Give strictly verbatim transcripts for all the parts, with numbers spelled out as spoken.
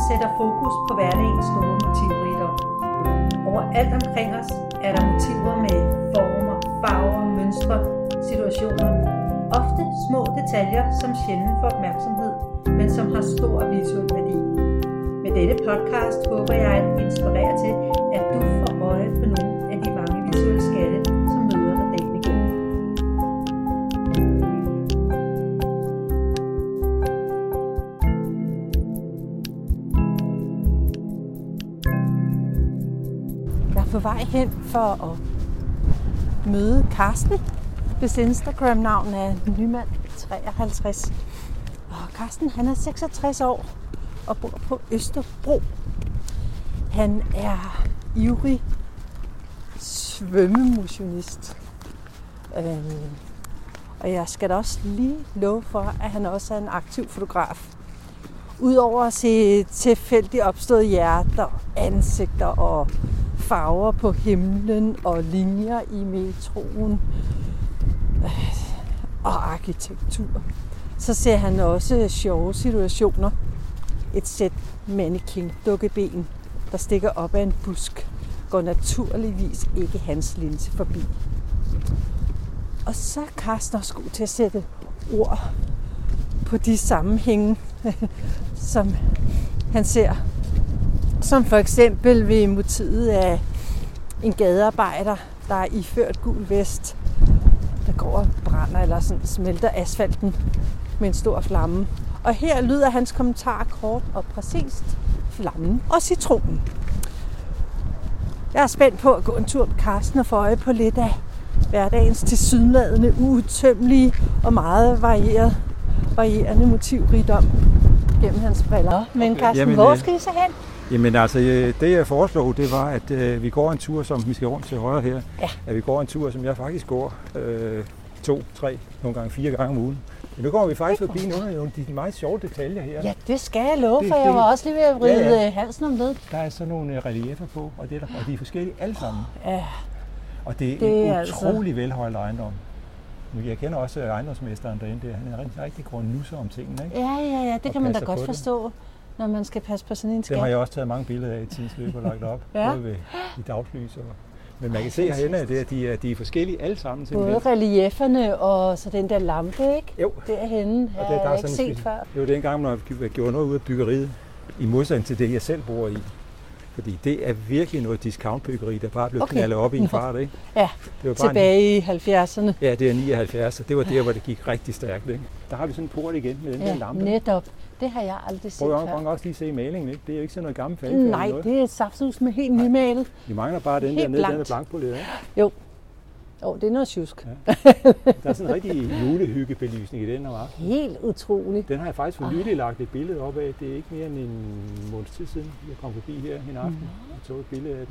sætter fokus på hverdagens store motivrigdom. Overalt omkring os er der motiver med former, farver, mønstre, situationer. Ofte små detaljer, som sjældent får opmærksomhed, men som har stor visuel værdi. Med denne podcast håber jeg at inspirere til, at du får øje på nogle af de mange visuelle skatte, som møder dig dagen igennem. Jeg er på vej hen for at møde Karsten, hvis Instagram-navn er Nymand treoghalvtreds. Og Karsten, han er seksogtres år og bor på Østerbro. Han er ivrig svømmemotionist. Øhm, og jeg skal da også lige love for, at han også er en aktiv fotograf. Udover at se tilfældigt opståede hjerter, ansigter og farver på himlen og linjer i metroen øh, og arkitektur, så ser han også sjove situationer. Et sæt mannequin-dukkeben, der stikker op af en busk, går naturligvis ikke hans linse forbi. Og så er Karsten også god til at sætte ord på de sammenhænge, som han ser. Som for eksempel ved motivet af en gadearbejder, der er iført gul vest, der går og brænder eller sådan, smelter asfalten med en stor flamme. Og her lyder hans kommentar kort og præcist: flammen og citronen. Jeg er spændt på at gå en tur med Karsten og få øje på lidt af hverdagens tilsyneladende, uudtømmelige og meget varieret, varierende motivrigdom gennem hans briller. Men Karsten, Jamen, hvor skal vi så hen? Jamen altså, det jeg foreslog, det var, at øh, vi går en tur, som vi skal rundt til højre her. Ja. At vi går en tur, som jeg faktisk går øh, to, tre, nogle gange fire gange om ugen. Men nu går vi faktisk forbi nogle af de meget sjove detaljer her. Ja, det skal jeg love, det, for jeg var også lige ved at vride ja, ja. halsen om led. Der er sådan nogle relieffer på, og, det der, og de er forskellige alle sammen. Ja. Og det er det en er utrolig altså velholdt ejendom. Jeg kender også ejendomsmesteren derinde, der. Han er rigtig, rigtig grundnusser om tingene, ikke? Ja, ja, ja, det og kan man da godt forstå, det, når man skal passe på sådan en skat. Det har jeg også taget mange billeder af i tidens løb og lagt op, ja. Både ved, i daglys. Og, men man kan se herhenne, at de er, de er forskellige alle sammen. Både reliefferne og så den der lampe, ikke? Jo. Derhenne har jeg ikke set en, før. Det var dengang, når jeg gjorde noget ud af byggeriet, i modsætning til det, jeg selv bor i. Fordi det er virkelig noget discountbyggeri, der bare blev okay. knaldet op i en fart, ikke? Ja, det var bare tilbage en... i halvfjerdserne. Ja, det er nioghalvfjerds, det var der, hvor det gik rigtig stærkt, ikke? Der har vi sådan en port igen med den ja, der lampe. Netop. Det har jeg aldrig set før. Prøv at også lige se malingen, ikke? Det er jo ikke sådan noget gammelt faldfærdigt. Nej, noget. Det er et safthus med helt nymalet. Vi mangler bare den helt der nede, den er blankpoleret, ikke? Jo. Jo, det er noget tjusk. Ja. Der er sådan en rigtig julehyggebelysning i den her aften. Helt utroligt. Den har jeg faktisk for nylig lagt et billede op af. Det er ikke mere end en måneds tid siden, jeg kom forbi her en aften mm. og tog et billede af den.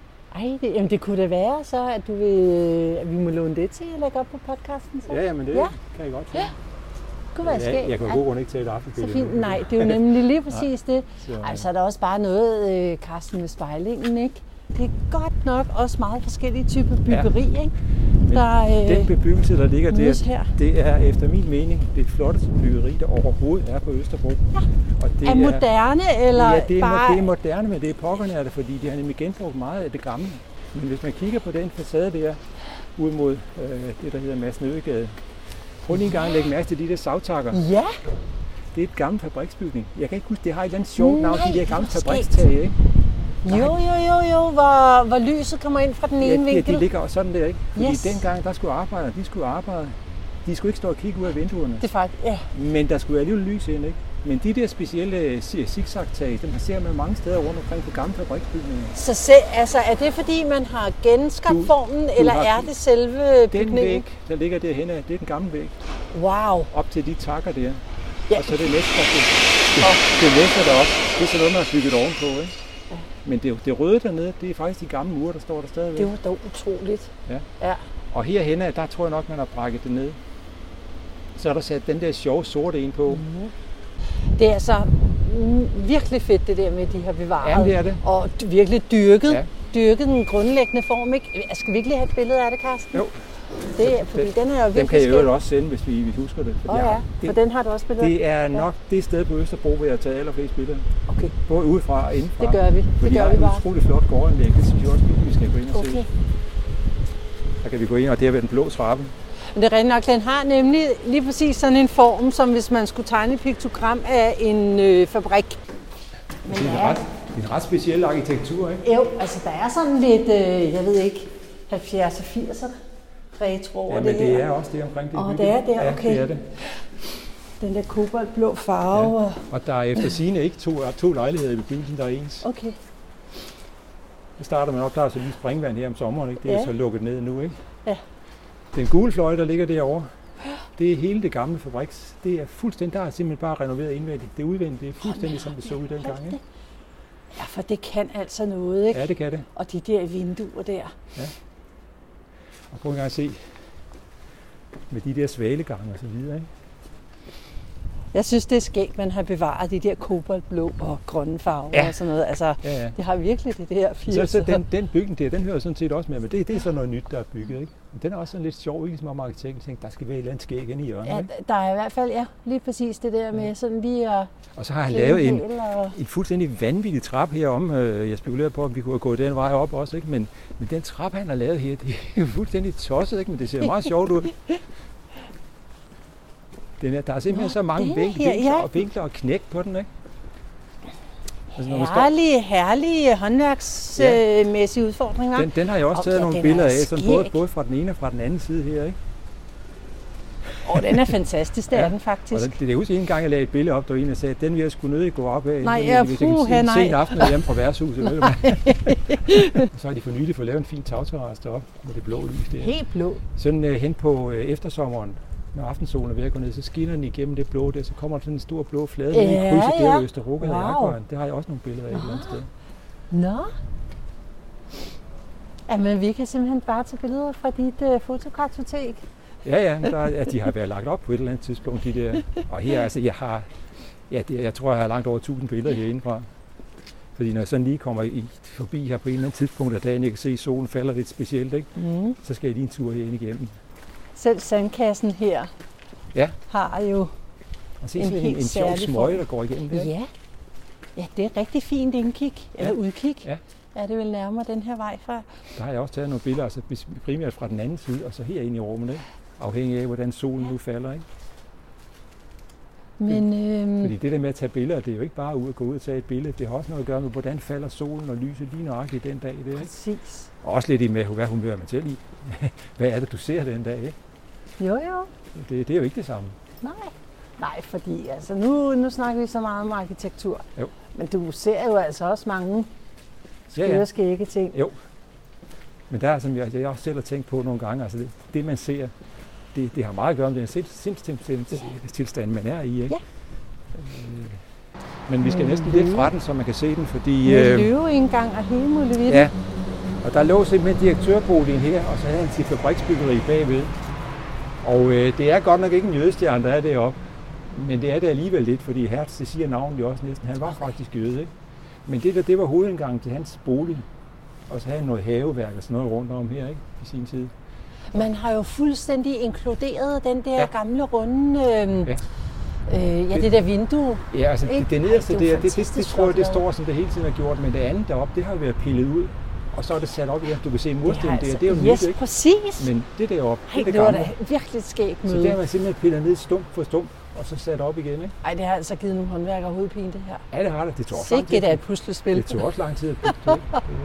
Ej, det, jamen det kunne da være så, at, du vil, at vi må låne det til at lægge op på podcasten. Så. Ja, jamen det ja. kan jeg godt finde. Ja. Det kunne være skægt. Jeg, jeg kan jo god grund ikke tage et aftenbillede. Så fint. Nej, det er jo nemlig lige præcis det. Altså er der også bare noget, Karsten, med spejlingen, ikke? Det er godt nok også meget forskellige typer byggeri, ja. Ikke? Der, øh, den bebyggelse, der ligger der, det er efter min mening det flotteste byggeri, der overhovedet er på Østerbro. Ja. Og det er moderne, eller ja, det er, bare... det er moderne, men det er pokkerne af det, fordi de har nemlig genbrugt meget af det gamle. Men hvis man kigger på den facade der, ud mod øh, det, der hedder Madsen Øgade, prøv lige en gang at lægge mærke til de der savtakker. Ja. Det er et gammelt fabriksbygning. Jeg kan ikke huske, det har et eller andet sjovt navn, de der gamle fabrikstag, ikke? Jo, jo, jo, jo, hvor, hvor lyset kommer ind fra den ene ja, vinkel. Ja, de ligger også sådan der, ikke? Fordi yes. dengang, der skulle arbejdere, de skulle arbejde. De skulle ikke stå og kigge ud af vinduerne. Det er faktisk, ja. Men der skulle alligevel lys ind, ikke? Men de der specielle zigzag-tag, dem ser man mange steder rundt omkring på gamle fabriksbygninger. Så se, altså, er det fordi, man har genskabt du, formen, du eller er det selve bygningen? Den væg, der ligger derhen, det er den gamle væg. Wow. Op til de takker der. Ja. Og så det næste, det, det, det næste der også, det er sådan noget, man har bygget ovenpå, ikke? Men det, det røde dernede, det er faktisk de gamle mure, der står der stadigvæk. Det var dog utroligt. Ja. Ja. Og herhenne, der tror jeg nok, man har brækket det ned. Så er der sat den der sjove sorte en på. Mm-hmm. Det er altså virkelig fedt, det der med, de har bevaret. Jamen, det er det. Og virkelig dyrket. Ja. Dyrket den grundlæggende form, ikke? Jeg skal virkelig have et billede af det, Karsten. Jo. Det er, fordi den, den er jo virkelig Dem kan jeg skæg. jo også sende, hvis vi, vi husker det. Åh oh, ja, det, for den har du også billeder. Det er nok ja. det sted på Østerbro, hvor jeg tager allerflest billeder. Okay. Både udefra og indenfra. Det gør vi. Det gør vi bare. Det er et utroligt flot gårdanlæg. Det synes jeg også, vi skal gå ind og okay. se. Der kan vi gå ind, og det er ved den blå trappe. Men det er rigtig nok, den har nemlig lige præcis sådan en form, som hvis man skulle tegne et piktogram af en øh, fabrik. Men det er en ret, en ret speciel arkitektur, ikke? Jo, altså der er sådan lidt, øh, jeg ved ikke, halvfjerds og firserne retro over ja, det men det er også det omkring det. Åh, oh, det er det, okay. Ja, det er det. Den der koboldblå farve. Ja. Og der er efter sigende ikke to, to lejligheder i bebyggelsen, der er ens. Okay. Det starter man op, der er så lige springvand her om sommeren, ikke? Det er ja. så lukket ned nu, ikke? Ja. Den gule fløj, der ligger derovre, det er hele det gamle fabriks. Det er fuldstændig, der er simpelthen bare renoveret indvendigt. Det er udvendigt, det er fuldstændig som det så ud dengang, ikke? Ja, for det kan altså noget, ikke? Ja, det kan det. Og de der vinduer der. Ja. Og prøv en gang at se med de der svalegange og så videre, ikke? Jeg synes, det er skægt, man har bevaret de der koboldblå og grønne farver ja. og sådan noget. Altså, ja, ja. Det har virkelig det der firs. Så, så den, den bygning der, den hører sådan set også med, men det, det er sådan noget nyt, der er bygget, ikke? Men den er også sådan lidt sjov, ikke? Som om arkitekten tænkte, der skal være et eller andet skæg ind i hjørnet, ja, ikke? Der er i hvert fald, ja, lige præcis det der med sådan lige at... Og så har han lavet en, og... en fuldstændig vanvittig trap herom. Jeg spekulerer på, om vi kunne have gået den vej op også, ikke? Men, men den trap, han har lavet her, det er jo fuldstændig tosset, ikke? Men det ser meget sjovt ud. Den er, der er simpelthen Nå, så mange vinkler, her, ja. og vinkler og knæk på den, ikke? Altså, herlige, herlige håndværksmæssige ja. udfordringer. Den, den har jeg også taget okay, nogle billeder af, sådan både, både fra den ene og fra den anden side her, ikke? Åh, oh, den er fantastisk, det ja. er den faktisk. Og det er husk en gang, jeg lagde et billede op, der var en, der sagde, at den vil jeg sgu nødig gå op af. Nej, jeg hvis puh, jeg kan se nej. en aften hjemme fra værtshuset. Og så har de for nylig fået lavet en fin tagterrasse deroppe med det blå lys der. Helt blå. Sådan uh, hen på uh, eftersommeren, når aftensolen er ved at gå ned, så skinner den igennem det blå der, så kommer der sådan en stor blå flade med ja, en krydse ja. der i Østerrogade wow. i Akvaren. Det har jeg også nogle billeder af et eller andet sted. Nå. Jamen, vi kan simpelthen bare tage billeder fra dit uh, fotokartotek. Ja, ja, der, ja, de har været lagt op på et eller andet tidspunkt, de der. Og her, altså, jeg har, ja, det, jeg tror, jeg har langt over tusind billeder herindefra. Fordi når jeg sådan lige kommer i, forbi her på et eller andet tidspunkt af dagen, jeg kan se, at solen falder lidt specielt, ikke? Mm. Så skal jeg lige en tur herinde igennem. Selv sandkassen her ja. har jo og se, en, en, en sjov smøge, der går igennem det. Ja. ja, det er rigtig fint indkig, ja. eller udkig. Ja. Er det vel nærmere den her vej fra? Der har jeg også taget nogle billeder, altså primært fra den anden side, og så herinde i rummet, ikke? Afhængig af, hvordan solen ja. nu falder, ikke? Men, øhm... Fordi det der med at tage billeder, det er jo ikke bare ud at gå ud og tage et billede. Det har også noget at gøre med, hvordan falder solen og lyset lige nøjagtigt den dag. Det, ikke? Præcis. Og også lidt i med, hvad humør man til i. Hvad er det, du ser den dag, ikke? Jo, jo. Det, det er jo ikke det samme. Nej. Nej, fordi altså, nu, nu snakker vi så meget om arkitektur. Jo. Men du ser jo altså også mange skøre, ja, ja. skægge ting. Jo. Men der er, som jeg, jeg også selv har tænkt på nogle gange, altså det, det man ser, det, det har meget at gøre med den sindstilstand, man er i, ikke? Ja. Øh, men vi skal mm. næsten lidt fra den, så man kan se den, fordi... Øh, løveindgang og hele muligheden. Ja, og der lå simpelthen direktørboligen her, og så havde han sit fabriksbyggeri bagved. Og øh, det er godt nok ikke en jødestjerne, der er deroppe, men det er det alligevel lidt, fordi Hertz, det siger navnet jo også næsten, han var faktisk jøde, ikke? Men det der, det var hovedindgangen til hans bolig, og så havde han noget haveværk og sådan noget rundt om her, ikke? I sin tid. Man har jo fuldstændig inkluderet den der ja. gamle runde, øh, ja. øh, ja, det, det der vindue. Ja, altså ikke? det nederste Ej, det der, det, det, det tror jeg, det står, som det hele tiden har gjort, men det andet deroppe, det har jo været pillet ud. Og så er det sat op, ja, du kan se mursten altså, der, det er jo yes, nyt, ikke? Præcis. Men det deroppe, Hey, det er det det var da virkelig skægt møde. Så der har man simpelthen pillet ned stump for stump, og så sat op igen, ikke? Ej, det har altså givet nogle håndværkere hovedpine, det her. Ja, det har det. Det tog også lang tid. Sikkert er et puslespil. Det tog også lang tid at puste,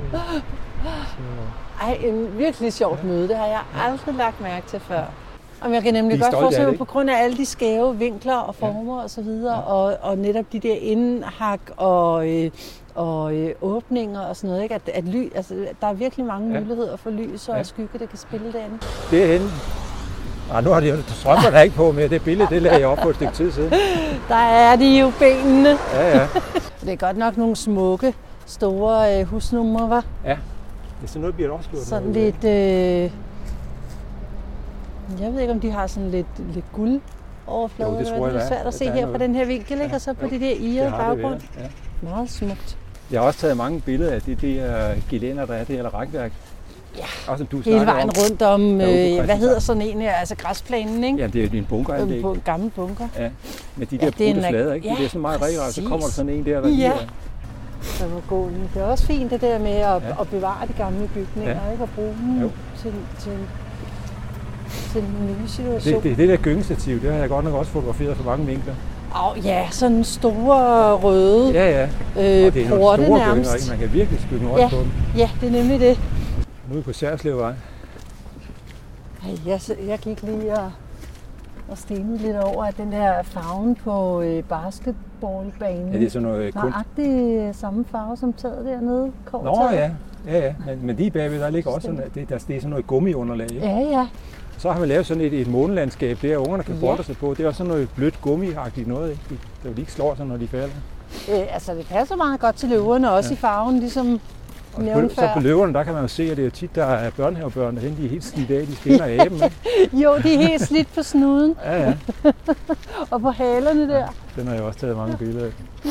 Ej, en virkelig sjovt møde, det har jeg aldrig lagt mærke til før. Og jeg kan nemlig godt forstå, at på grund af alle de skæve vinkler og former ja. og så videre, ja. og, og netop de der indhak og, øh, og øh, åbninger og sådan noget, ikke? At, at ly, altså, der er virkelig mange ja. muligheder for lys og ja. skygge, der kan spille derinde. Det er henne. Ah, nu har de jo strømper der ikke på mere. Det billede, det lagde jeg op på et stykke tid siden. Der er de jo benene. Ja, ja. Det er godt nok nogle smukke, store øh, husnumre, hva'? Ja, det er sådan noget, bliver det også gjort. Sådan lidt... Øh, jeg ved ikke, om de har sådan lidt, lidt guld overflade. Jo, det tror jeg, det er svært at se her på den her vinkel, ikke? Ja, og så på jo, det der irede baggrund. Det, ja. Meget smukt. Jeg har også taget mange billeder af det der gelænder, der er det, eller rækværk. Ja, også, du hele vejen om, rundt om, øh, hvad hedder sådan en her, altså græsplænen, ikke? Ja, det er en bunkeranlæg. En gammel bunker. Ja, med de ja, der brudte flader, ikke? Ja, det er sådan meget regelret, så kommer der sådan en der, der ja. lige Så må gå lige. Det er også fint det der med at, ja. at bevare de gamle bygninger, ja. ikke? Og bruge dem til, til, til en ny situation. Det, det, det der gyngestativ, det har jeg godt nok også fotograferet for mange vinkler. Åh oh, ja, sådan store røde ja, ja. Øh, og det er nogle porte store nærmest. gynger, ikke? Man kan virkelig skygge noget ja. på dem. Ja, det er nemlig det. Nu er vi på Særslevvej. Jeg, jeg gik lige og, og stenede lidt over, at den der farven på øh, basketballbanen. Ja, det er sådan noget kun... Nøjagtig samme farve som taget dernede. Nå ja, ja, ja. Men, men lige bagved, der ligger også sådan, det, der, det er sådan noget gummiunderlag. Ikke? Ja, ja. Så har man lavet sådan et, et månelandskab der, ungerne kan borte ja. sig på. Det er også sådan noget blødt gummiagtigt noget, ikke? Der vil ikke slår sig, når de falder. Øh, altså, det passer meget godt til løverne, også ja. i farven, ligesom nævnt før. Så på løverne, der kan man jo se, at det er tit, der er børnehavebørn derhen, de er helt slidt af, de spiller af dem, ikke? Jo, de er helt slidt på snuden. Ja, ja. Og på halerne der. Ja, den har jeg også taget mange ja. billeder af. Ja.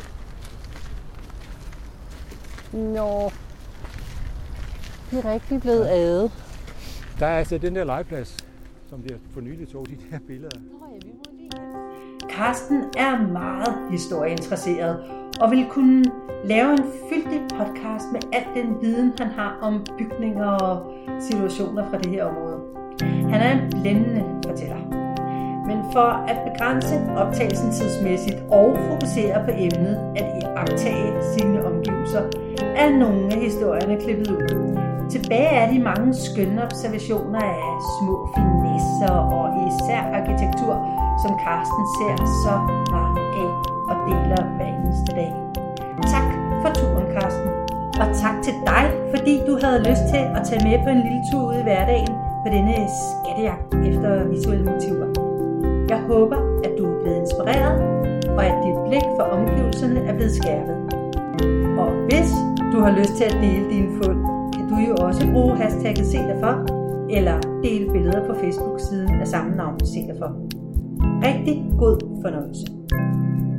Nå. De er rigtig blevet ja. adet. Der er altså den der legeplads, som de for nylig tog de der billeder. Carsten er meget historieinteresseret og vil kunne lave en fyldig podcast med al den viden, han har om bygninger og situationer fra det her område. Han er en blændende fortæller. Men for at begrænse optagelsen tidsmæssigt og fokusere på emnet at iagttage sine omgivelser, er nogle af historierne klippet ud. Tilbage er de mange skønne observationer af små finesser og især arkitektur, som Carsten ser så mange af og deler hver eneste dag. Tak for turen, Carsten. Og tak til dig, fordi du havde lyst til at tage med på en lille tur ud i hverdagen på denne skattejagt efter visuelle motiver. Jeg håber, at du er blevet inspireret, og at dit blik for omgivelserne er blevet skærpet. Og hvis du har lyst til at dele dine fund, kan du jo også bruge hashtagget Se Derfor, eller dele billeder på Facebook-siden af samme navn Se Derfor. Rigtig god fornøjelse.